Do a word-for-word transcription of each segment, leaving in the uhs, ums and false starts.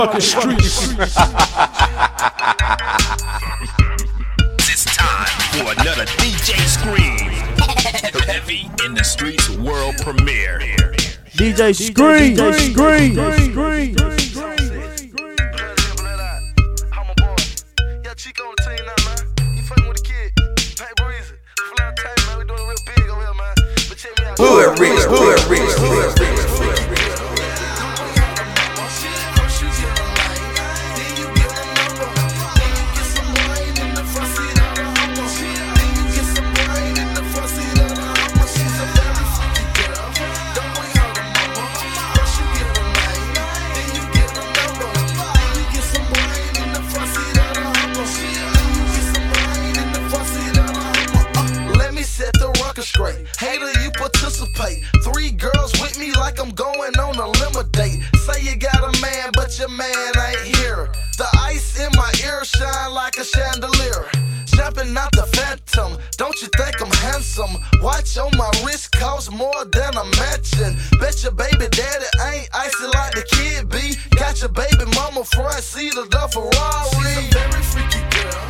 fucking streets. It's time for another D J Scream. Heavy in the Streets world premiere. D J Scream, D J Scream, D J Scream. Chico on the team now, man. You fucking with the kid. Pat Breezy. Fly tight, man. We doing real big over here, man. But check me out. Hood Rich, Hood Rich, Hood Rich. Straight. Hater, you participate. Three girls with me like I'm going on a limo date. Say you got a man, but your man ain't here. The ice in my ear shine like a chandelier. Jumping out the phantom, don't you think I'm handsome? Watch on my wrist cost more than a mansion. Bet your baby daddy ain't icy like the kid be. Got your baby mama front seat of the Ferrari. She's a very freaky girl.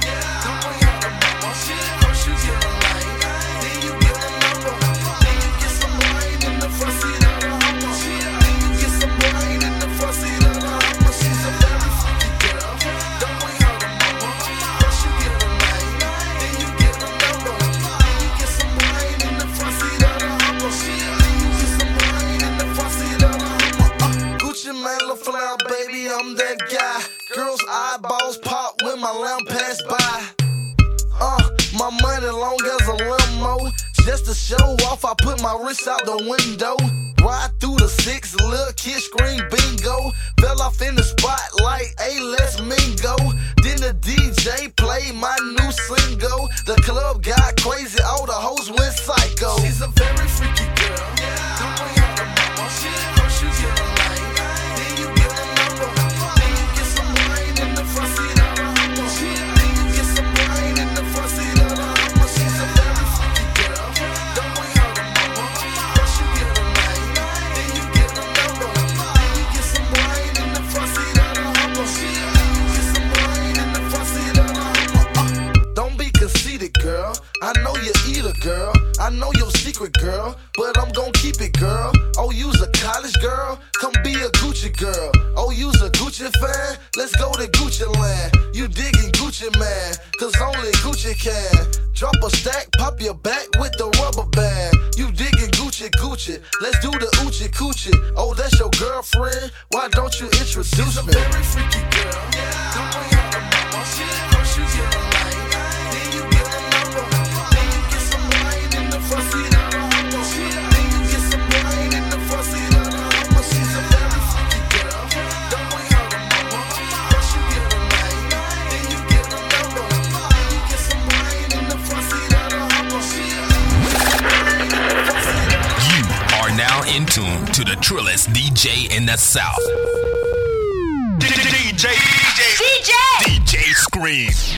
Flower, baby, I'm that guy. Girls' eyeballs pop when my lamp pass by. Uh, my money long as a limo. Just to show off, I put my wrist out the window. Ride through the six, little kid scream bingo. Fell off in the spotlight, hey, let's mingo. Then the D J played my new single. The club got crazy, all the hoes went psycho. She's a very freaky girl. Girl, I know you eat a girl, I know your secret, girl, but I'm gon' keep it, girl. Oh, you's a college girl, come be a Gucci girl. Oh, you's a Gucci fan, let's go to Gucci land. You digging Gucci, man, cause only Gucci can. Drop a stack, pop your back with the rubber band. You digging Gucci, Gucci, let's do the Oochie Coochie. Oh, that's your girlfriend, why don't you introduce She's me? She's a very freaky girl. Now in tune to the trillest D J in the South. D J, D J, D J, D J Scream.